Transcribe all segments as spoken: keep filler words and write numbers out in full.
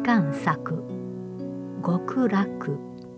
巻作極楽。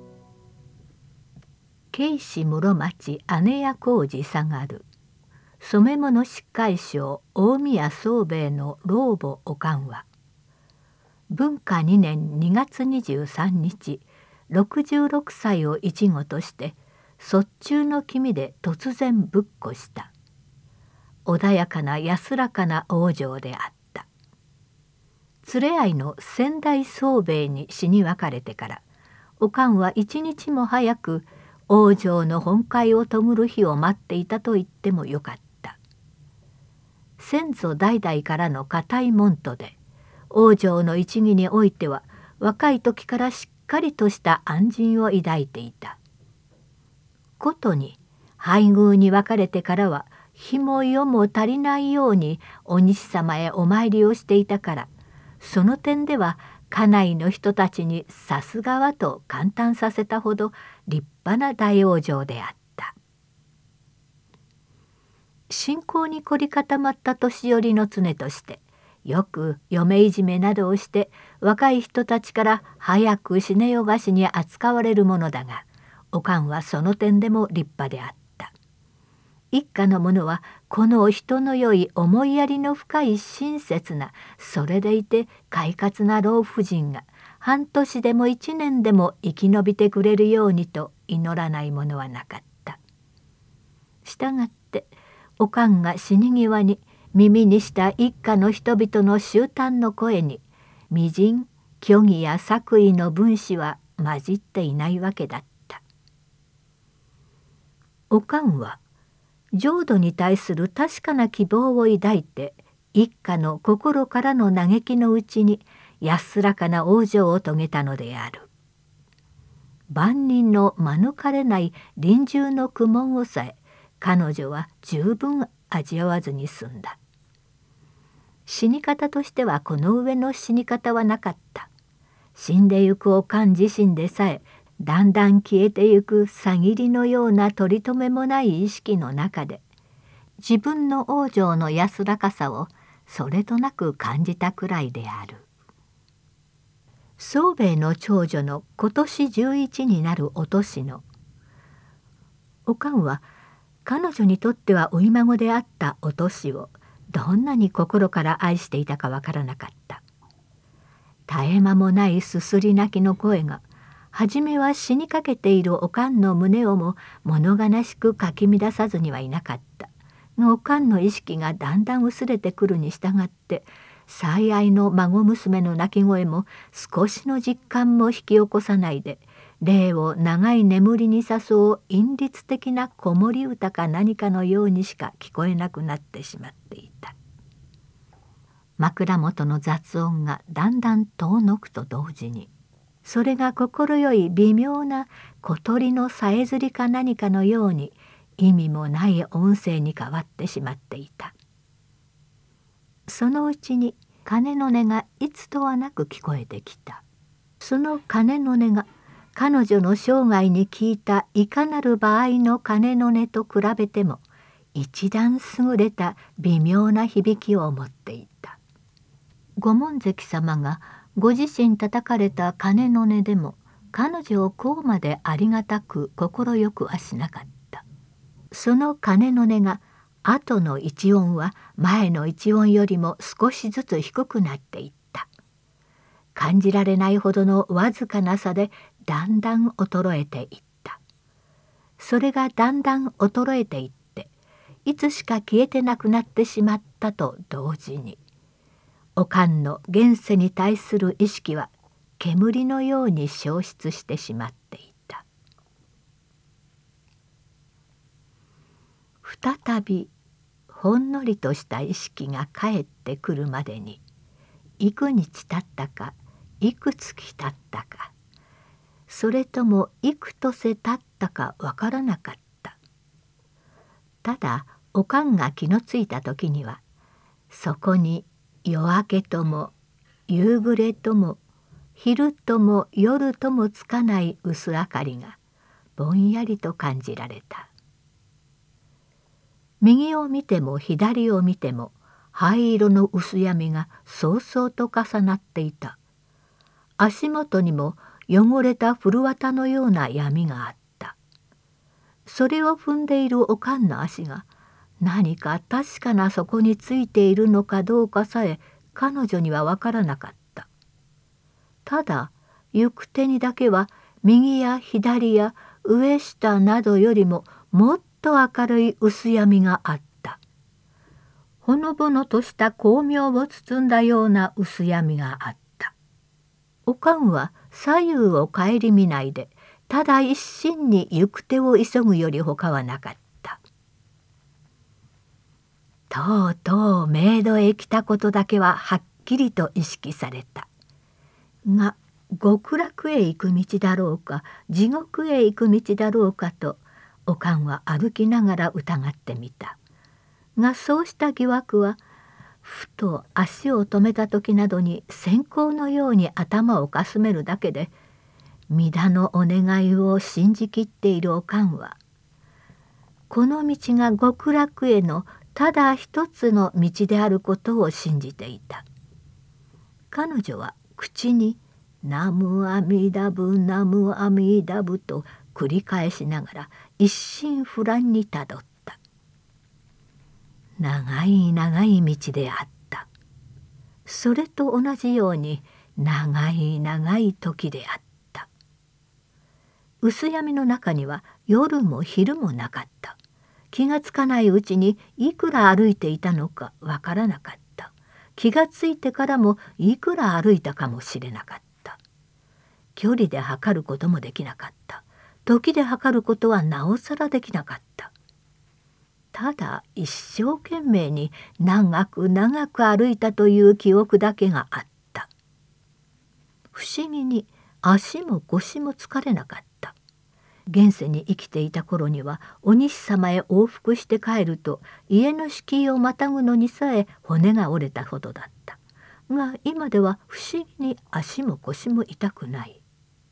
慶氏室町姉屋小路下がる染物司会省大宮宗兵衛の老母おかんは文化にねんにがつにじゅうさんにちろくじゅうろくさいを一期として卒中の君で突然ぶっこした。穏やかな安らかな往生であった。連れ合いの先代宗兵衛に死に別れてからおかんは一日も早く往生の本懐を遂ぐる日を待っていたと言ってもよかった。先祖代々からの固い門徒で往生の一義においては若い時からしっかりとした安心を抱いていた。ことに配偶に別れてからは日も夜も足りないようにお西様へお参りをしていたからその点では家内の人たちにさすがはと感嘆させたほど立派な大往生であった。信仰に凝り固まった年寄りの常としてよく嫁いじめなどをして若い人たちから早く死ねよがしに扱われるものだがおかんはその点でも立派であった。一家の者はこの人の良い思いやりの深い親切なそれでいて快活な老婦人が半年でも一年でも生き延びてくれるようにと祈らないものはなかった。したがっておかんが死に際に耳にした一家の人々の終端の声に微塵虚偽や作為の分子は混じっていないわけだった。おかんは浄土に対する確かな希望を抱いて一家の心からの嘆きのうちに安らかな往生を遂げたのである。万人の免れない臨終の苦悶をさえ彼女は十分味わわずに済んだ。死に方としてはこの上の死に方はなかった。死んでゆくおかん自身でさえだんだん消えてゆくさぎりのような取り留めもない意識の中で自分の往生の安らかさをそれとなく感じたくらいである。宗兵衛の長女の今年じゅういちになるお年のおかんは彼女にとっては初孫であったお年をどんなに心から愛していたかわからなかった。絶え間もないすすり泣きの声が初めは死にかけているおかんの胸をも物悲しくかき乱さずにはいなかった。おかんの意識がだんだん薄れてくるに従って最愛の孫娘の泣き声も少しの実感も引き起こさないで霊を長い眠りに誘う陰律的な子守歌か何かのようにしか聞こえなくなってしまっていた。枕元の雑音がだんだん遠のくと同時にそれが心よい微妙な小鳥のさえずりか何かのように意味もない音声に変わってしまっていた。そのうちに鐘の音がいつとはなく聞こえてきた。その鐘の音が彼女の生涯に聞いたいかなる場合の鐘の音と比べても一段優れた微妙な響きを持っていた。御門跡様がご自身叩かれた鐘の音でも彼女をこうまでありがたく快くはしなかった。その鐘の音が後の一音は前の一音よりも少しずつ低くなっていった。感じられないほどのわずかな差でだんだん衰えていった。それがだんだん衰えていっていつしか消えてなくなってしまったと同時におかんの現世に対する意識は煙のように消失してしまっていた。再びほんのりとした意識が帰ってくるまでに幾日経ったか幾月経ったかそれとも幾年経ったかわからなかった。ただおかんが気のついた時にはそこに夜明けとも夕暮れとも昼とも夜ともつかない薄明かりがぼんやりと感じられた。右を見ても左を見ても灰色の薄闇がそうそうと重なっていた。 足元にも汚れた古綿のような闇があった。それを踏んでいるおかんの足が何か確かなそこについているのかどうかさえ彼女には分からなかった。ただ行く手にだけは右や左や上下などよりももっと明るい薄闇があった。ほのぼのとした光明を包んだような薄闇があった。おかんは左右を顧みないでただ一心に行く手を急ぐよりほかはなかった。とうとう冥土へ来たことだけははっきりと意識された。が極楽へ行く道だろうか地獄へ行く道だろうかとおかんは歩きながら疑ってみた。がそうした疑惑はふと足を止めた時などに閃光のように頭をかすめるだけで、皆のお願いを信じきっているおかんはこの道が極楽へのただ一つの道であることを信じていた。彼女は口に「ナムアミダブナムアミダブ」と繰り返しながら一心不乱にたどった。長い長い道であった。それと同じように長い長い時であった。薄闇の中には夜も昼もなかった。気がつかないうちにいくら歩いていたのかわからなかった。気がついてからもいくら歩いたかもしれなかった。距離で測ることもできなかった。時で測ることはなおさらできなかった。ただ一生懸命に長く長く歩いたという記憶だけがあった。不思議に足も腰も疲れなかった。現世に生きていた頃にはお西様へ往復して帰ると家の敷居をまたぐのにさえ骨が折れたほどだった。が今では不思議に足も腰も痛くない。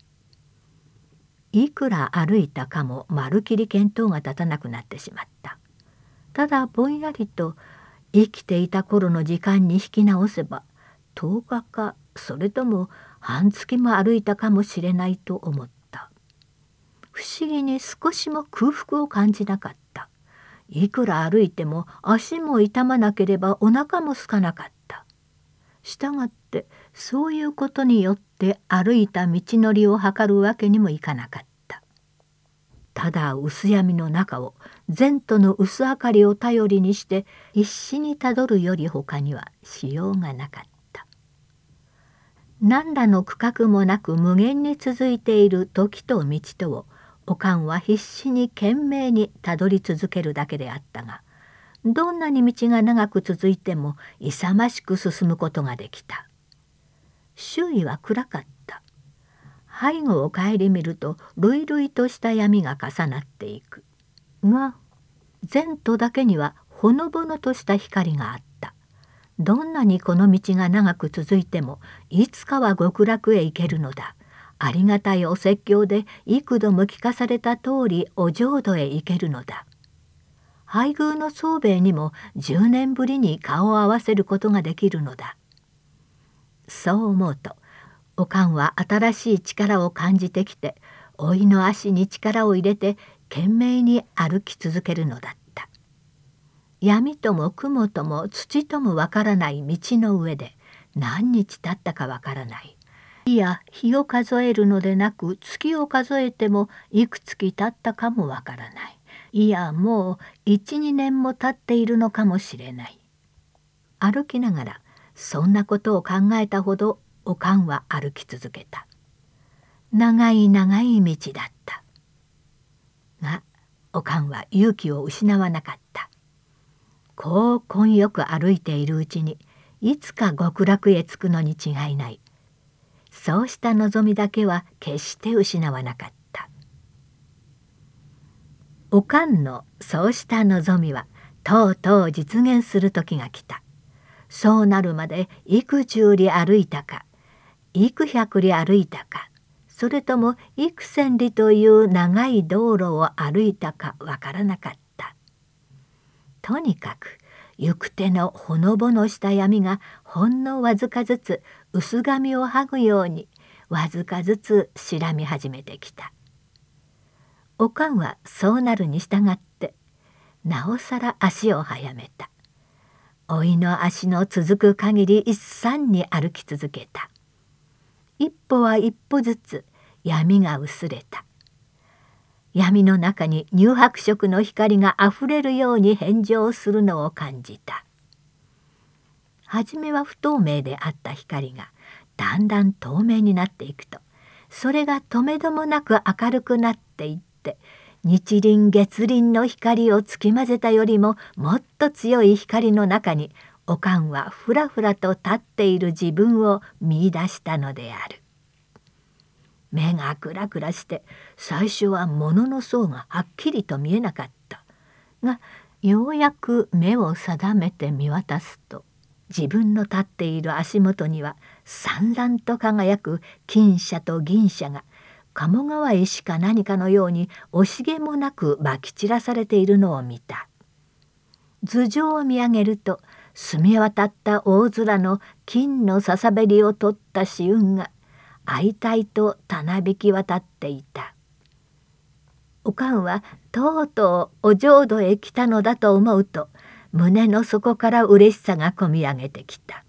いくら歩いたかもまるきり見当が立たなくなってしまった。ただぼんやりと生きていた頃の時間に引き直せばとおかかそれとも半月も歩いたかもしれないと思った。不思議に少しも空腹を感じなかった。いくら歩いても足も痛まなければお腹も空かなかった。したがってそういうことによって歩いた道のりを測るわけにもいかなかった。ただ薄闇の中を前途の薄明かりを頼りにして必死にたどるより他にはしようがなかった。何らの区画もなく無限に続いている時と道とをおかんは必死に懸命にたどり続けるだけであったが、どんなに道が長く続いても勇ましく進むことができた。周囲は暗かった。背後を顧みると累々とした闇が重なっていく。が前途だけにはほのぼのとした光があった。どんなにこの道が長く続いてもいつかは極楽へ行けるのだ。ありがたいお説教で幾度も聞かされた通りお浄土へ行けるのだ。配偶の宗兵衛にもじゅうねんぶりに顔を合わせることができるのだ。そう思うとおかんは新しい力を感じてきて甥の足に力を入れて懸命に歩き続けるのだった。闇とも雲とも土ともわからない道の上で何日経ったかわからない。いや日を数えるのでなく月を数えてもいくつき経ったかもわからない。いやもう一、二年も経っているのかもしれない。歩きながらそんなことを考えたほどおかんは歩き続けた。長い長い道だった。がおかんは勇気を失わなかった。こう根よく歩いているうちにいつか極楽へ着くのに違いない。そうした望みだけは決して失わなかった。おかんのそうした望みはとうとう実現する時が来た。そうなるまで幾十里歩いたか幾百里歩いたかそれとも幾千里という長い道路を歩いたかわからなかった。とにかく行く手のほのぼのした闇がほんのわずかずつ薄紙を剥ぐようにわずかずつ白み始めてきた。おかんはそうなるに従ってなおさら足を速めた。おいの足の続く限り一山に歩き続けた。一歩は一歩ずつ闇が薄れた。闇の中に乳白色の光があふれるように返上するのを感じた。はじめは不透明であった光がだんだん透明になっていくと、それがとめどもなく明るくなっていって、日輪月輪の光をつき混ぜたよりももっと強い光の中におかんはふらふらと立っている自分を見出したのである。目がクラクラして最初は物の層がはっきりと見えなかったが、ようやく目を定めて見渡すと、自分の立っている足元には燦爛と輝く金車と銀車が鴨川石か何かのように惜しげもなくまき散らされているのを見た。頭上を見上げると、澄み渡った大空の金のささべりを取った紫雲があいたいとたなびき渡っていた。おかんはとうとうお浄土へ来たのだと思うと、胸の底からうれしさがこみ上げてきた。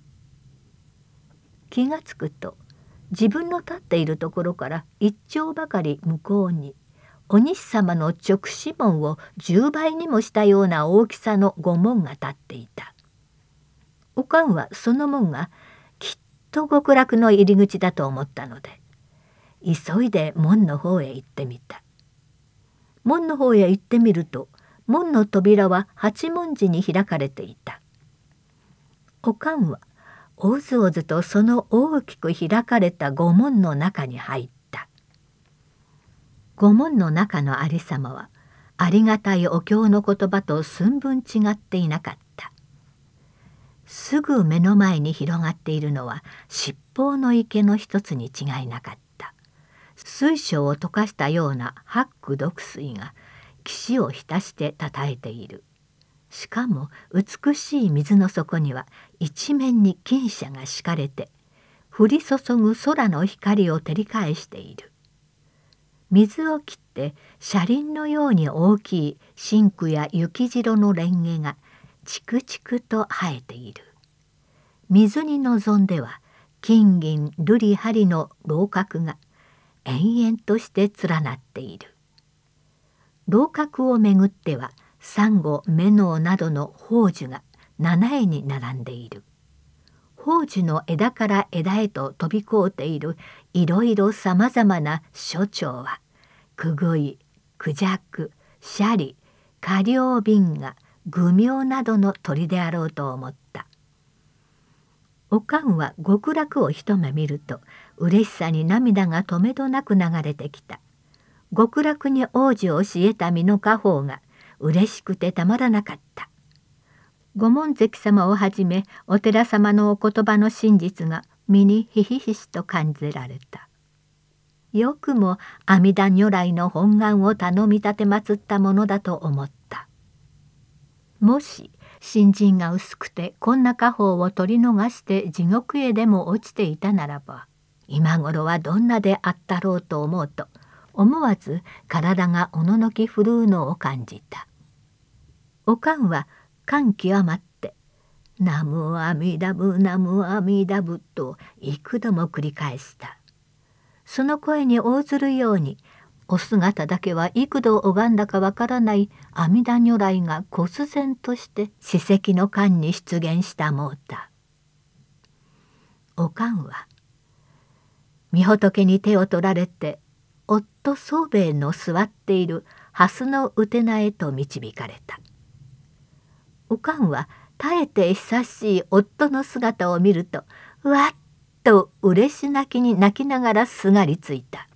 気がつくと、自分の立っているところから一丁ばかり向こうに、お西様の直視門を十倍にもしたような大きさの御門が立っていた。おかんはその門がきっと極楽の入り口だと思ったので、急いで門の方へ行ってみた。門の方へ行ってみると、門の扉は八文字に開かれていた。おかんはおずおずとその大きく開かれた御門の中に入った。御門の中のありさまはありがたいお経の言葉と寸分違っていなかった。すぐ目の前に広がっているのは七宝の池の一つに違いなかった。水晶を溶かしたような八苦毒水が岸を浸してたたえている。しかも美しい水の底には一面に金車が敷かれて、降り注ぐ空の光を照り返している。水を切って車輪のように大きい真紅や雪白のレンゲがチクチクと生えている。水に臨んでは金銀瑠璃針の楼閣が延々として連なっている。楼閣をめぐってはサンゴメノウなどの宝珠が七重に並んでいる。宝珠の枝から枝へと飛び交っているいろいろさまざまな諸鳥はクグイ、クジャク、シャリ、カリョウビンガ、グミョウなどの鳥であろうと思った。おかんは極楽を一目見ると嬉しさに涙がとめどなく流れてきた。極楽に王子をし得た身の家宝が嬉しくてたまらなかった。御門跡様をはじめお寺様のお言葉の真実が身にひひひしと感じられた。よくも阿弥陀如来の本願を頼み立て祀ったものだと思った。もし信心が薄くてこんな家宝を取り逃して地獄へでも落ちていたならば、今頃はどんなであったろうと思うと、思わず体がおののき震うのを感じた。おかんは感極まって「ナムアミダブナムアミダブ」と幾度も繰り返した。その声に応ずるように、お姿だけは幾度拝んだかわからない阿弥陀如来が忽然として史跡の間に出現したもうた。おかんは御仏に手を取られて夫宗兵衛の座っている蓮のうてなへと導かれた。おかんは絶えて久しい夫の姿を見るとわっと嬉し泣きに泣きながらすがりついた。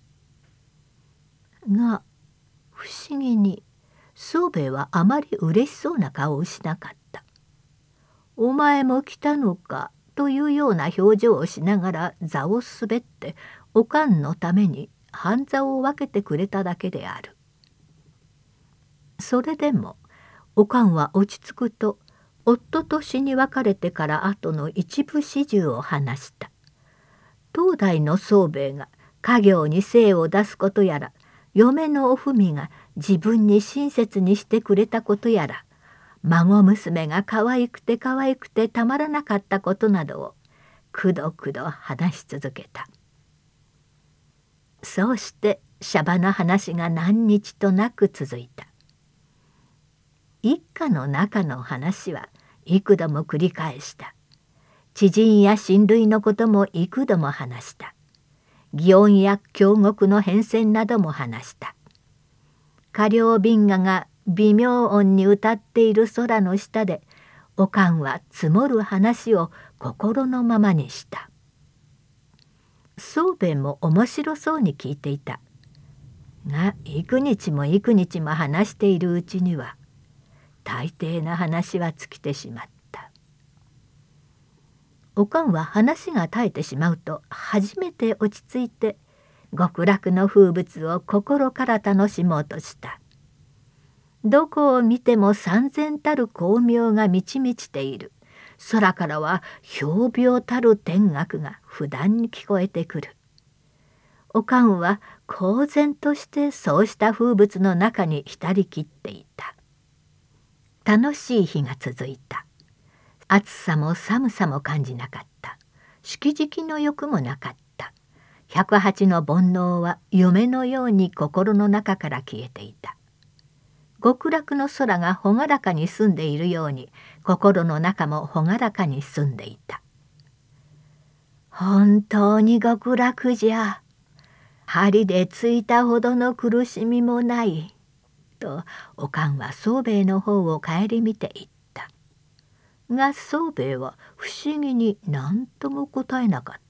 が不思議に宗兵衛はあまり嬉しそうな顔をしなかった。お前も来たのかというような表情をしながら座を滑っておかんのために半座を分けてくれただけである。それでもおかんは落ち着くと夫と死に別れてから後の一部始終を話した。 当代の宗兵衛が家業に精を出すことやら、嫁のおふみが自分に親切にしてくれたことやら、孫娘が可愛くて可愛くてたまらなかったことなどをくどくど話し続けた。そうしてシャバの話が何日となく続いた。一家の中の話は幾度も繰り返した。知人や親類のことも幾度も話した。祇園や京極の変遷なども話した。歌領貧雅が微妙音に歌っている空の下で、おかんは積もる話を心のままにした。宗兵衛も面白そうに聞いていた。が幾日も幾日も話しているうちには大抵な話は尽きてしまった。おかんは話が絶えてしまうと初めて落ち着いて極楽の風物を心から楽しもうとした。どこを見ても三千たる光明が満ち満ちている。空からは氷飚たる天楽が不断に聞こえてくる。おかんは公然としてそうした風物の中に浸りきっていた。楽しい日が続いた。暑さも寒さも感じなかった。色敷の欲もなかった。百八の煩悩は夢のように心の中から消えていた。極楽の空が朗らかに澄んでいるように心の中も朗らかに澄んでいた。本当に極楽じゃ。針でついたほどの苦しみもない。とおかんは宗兵衛の方を顧みて言った。が宗兵衛は不思議に何とも答えなかった。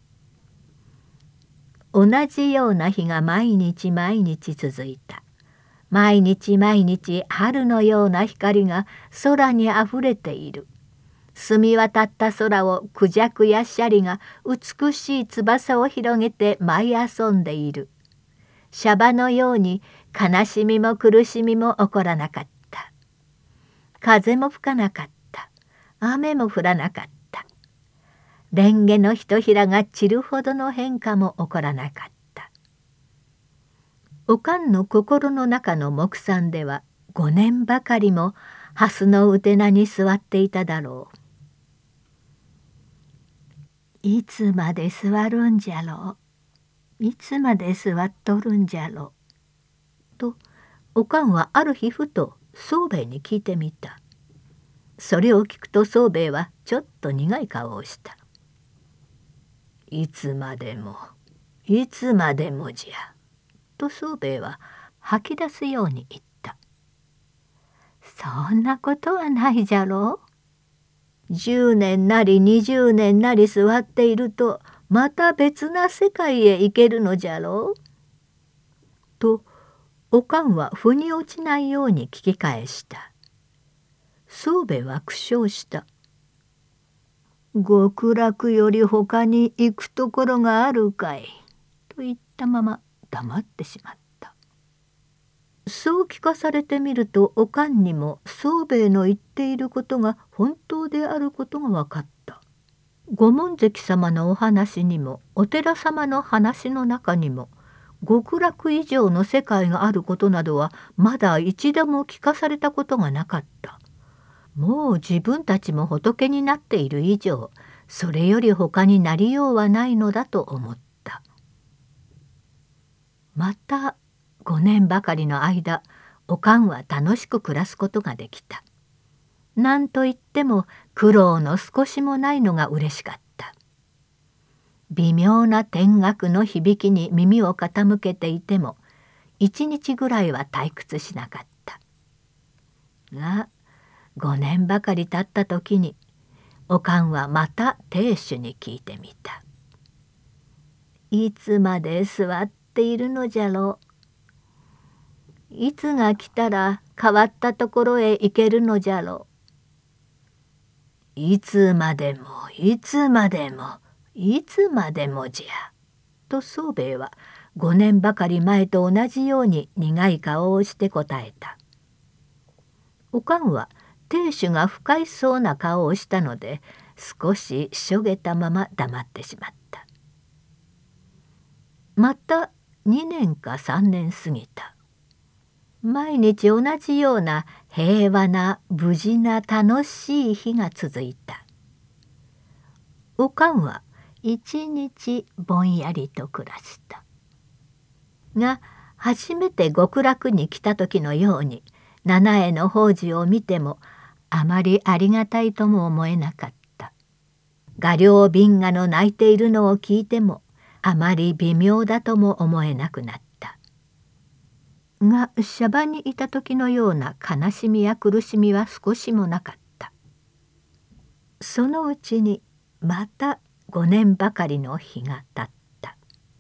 同じような日が毎日毎日続いた。毎日毎日春のような光が空にあふれている。澄み渡った空をクジャクやシャリが美しい翼を広げて舞い遊んでいる。シャバのように悲しみも苦しみも起こらなかった。風も吹かなかった。雨も降らなかった。レンゲのひとひらが散るほどの変化も起こらなかった。おかんの心の中の木山ではごねんばかりも蓮のうてなに座っていただろう。いつまで座るんじゃろう。いつまで座っとるんじゃろう。とおかんはある日ふと宗兵衛に聞いてみた。それを聞くと宗兵衛はちょっと苦い顔をした。いつまでもいつまでもじゃ。と宗兵衛は吐き出すように言った。そんなことはないじゃろう。十年なり二十年なり座っているとまた別な世界へ行けるのじゃろう。とおかんは腑に落ちないように聞き返した。宗兵衛は苦笑した。極楽より他に行くところがあるかい。と言ったまま黙ってしまった。そう聞かされてみるとおかんにも宗兵衛の言っていることが本当であることが分かった。御門跡様のお話にもお寺様の話の中にも極楽以上の世界があることなどはまだ一度も聞かされたことがなかった。もう自分たちも仏になっている以上それより他になりようはないのだと思った。またごねんばかりの間おかんは楽しく暮らすことができた。なんといっても苦労の少しもないのがうれしかった。微妙な天楽の響きに耳を傾けていても一日ぐらいは退屈しなかった。がごねんばかり経った時におかんはまた亭主に聞いてみた。いつまで座っているのじゃろう。いつが来たら変わったところへ行けるのじゃろう。いつまでもいつまでもいつまでもじゃ。と宗兵衛はごねんばかり前と同じように苦い顔をして答えた。おかんは亭主が不快そうな顔をしたので少ししょげたまま黙ってしまった。 またにねんかさんねん過ぎた。毎日同じような平和な無事な楽しい日が続いた。おかんは一日ぼんやりと暮らした。が初めて極楽に来た時のように七重の法事を見てもあまりありがたいとも思えなかった。画寮瓶河の泣いているのを聞いてもあまり微妙だとも思えなくなった。がシャバにいた時のような悲しみや苦しみは少しもなかった。そのうちにまたごねんばかりの日が経った。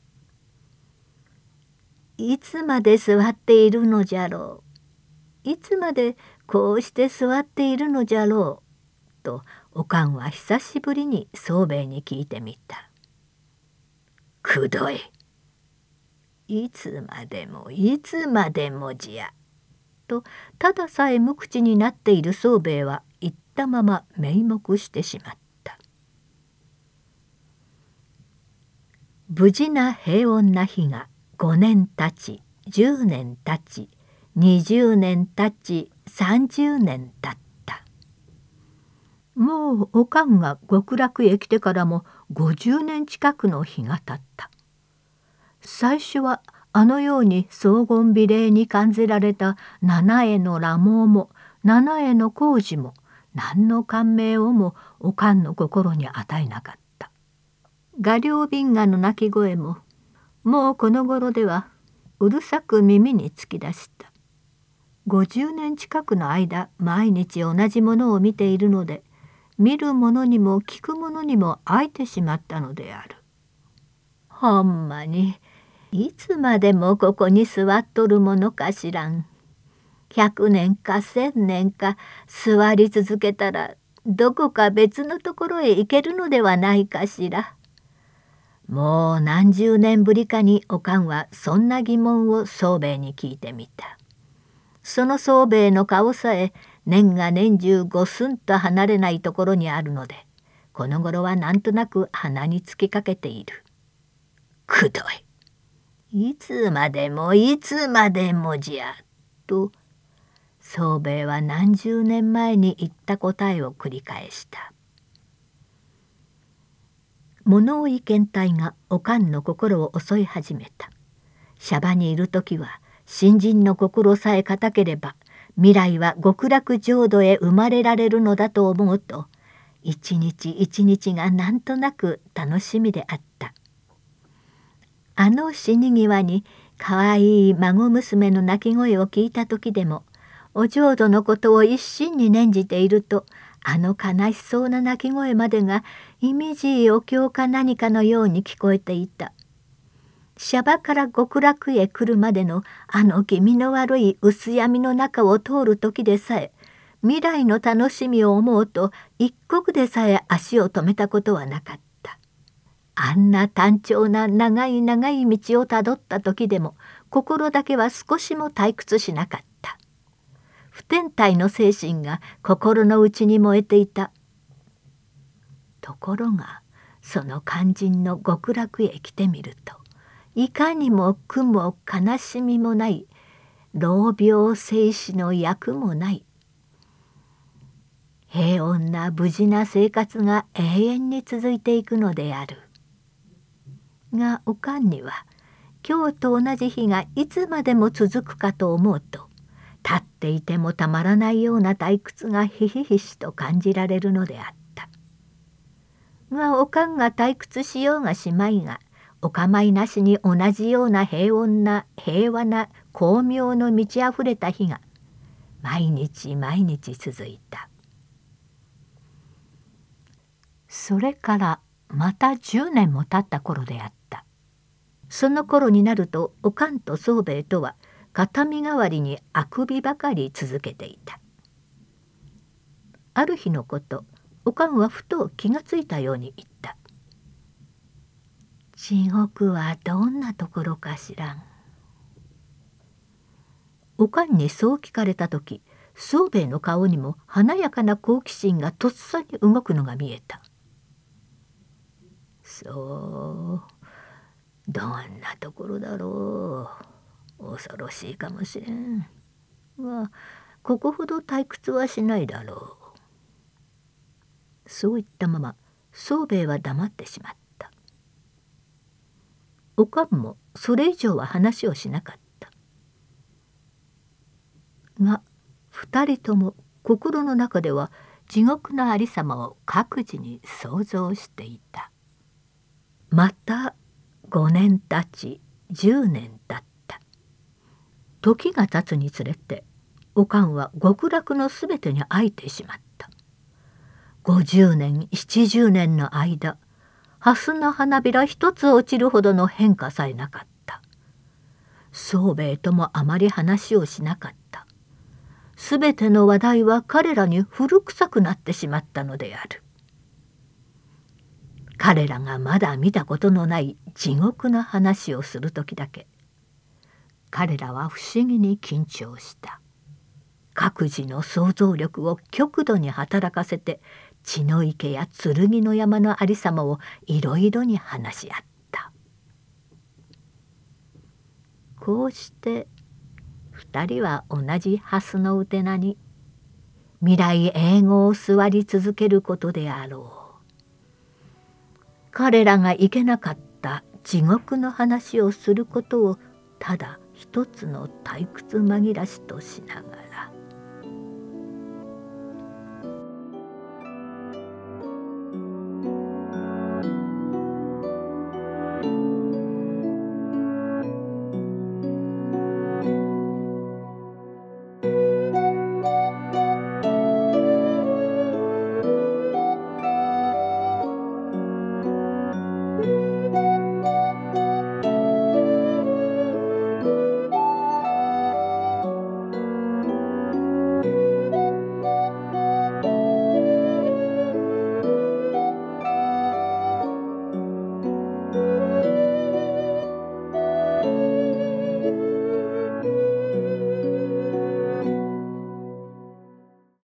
いつまで座っているのじゃろう、いつまでこうして座っているのじゃろうとおかんは久しぶりに宗兵衛に聞いてみた。くどい、いつまでもいつまでもじゃ。とたださえ無口になっている宗兵衛は言ったまま名目してしまった。無事な平穏な日がごねんたちじゅうねんたちにじゅうねんたちさんじゅうねんたった。もうおかんが極楽へ来てからもごじゅうねん近くの日が経った。最初はあのように荘厳美麗に感じられた七重の裸毛も七重の工事も何の感銘をもおかんの心に与えなかった。画寮瓶河の鳴き声ももうこの頃ではうるさく耳につき出した。ごじゅうねん近くの間毎日同じものを見ているので見る者にも聞く者にも飽いてしまったのである。ほんまにいつまでもここに座っとるものかしらん。百年か千年か座り続けたらどこか別のところへ行けるのではないかしら。もう何十年ぶりかにおかんはそんな疑問を宗兵衛に聞いてみた。その宗兵衛の顔さえ年が年中ごすんと離れないところにあるのでこの頃はなんとなく鼻につきかけている。くどい、いつまでもいつまでもじゃと宗兵衛は何十年前に言った答えを繰り返した。物追い倦怠がおかんの心を襲い始めた。シャバにいる時は新人の心さえ固ければ未来は極楽浄土へ生まれられるのだと思うと一日一日がなんとなく楽しみであった。あの死に際にかわいい孫娘の泣き声を聞いた時でもお浄土のことを一心に念じているとあの悲しそうな泣き声までがいみじいお経か何かのように聞こえていた。シャバから極楽へ来るまでのあの気味の悪い薄闇の中を通る時でさえ未来の楽しみを思うと一刻でさえ足を止めたことはなかった。あんな単調な長い長い道をたどった時でも心だけは少しも退屈しなかった。不天体の精神が心の内に燃えていた。ところがその肝心の極楽へ来てみるといかにも苦も悲しみもない老病生死の役もない平穏な無事な生活が永遠に続いていくのである。がおかんには今日と同じ日がいつまでも続くかと思うと立っていてもたまらないような退屈がひひひしと感じられるのであった。がおかんが退屈しようがしまいがお構いなしに同じような平穏な平和な光明の満ちあふれた日が毎日毎日続いた。それからまたじゅうねんも経った頃であった。その頃になるとおかんと宗兵衛とは形見代わりにあくびばかり続けていた。ある日のことおかんはふと気がついたように言った。地獄はどんなところかしらん。おかんにそう聞かれた時宗兵衛の顔にも華やかな好奇心がとっさに動くのが見えた。そうどんなところだろう。恐ろしいかもしれんが、ここほど退屈はしないだろう。そう言ったまま宗兵衛は黙ってしまった。おかんもそれ以上は話をしなかった。が二人とも心の中では地獄のありさまを各自に想像していた。また五年経ち十年経った。時が経つにつれておかんは極楽のすべてに飽いてしまった。五十年七十年の間、蓮の花びら一つ落ちるほどの変化さえなかった。宗兵衛ともあまり話をしなかった。すべての話題は彼らに古臭くなってしまったのである。彼らがまだ見たことのない地獄の話をする時だけ、彼らは不思議に緊張した。各自の想像力を極度に働かせて、血の池や剣の山のありさまをいろいろに話し合った。こうして二人は同じ蓮のうてなに未来永劫を座り続けることであろう。彼らがいけなかった地獄の話をすることをただ一つの退屈紛らしとしながら。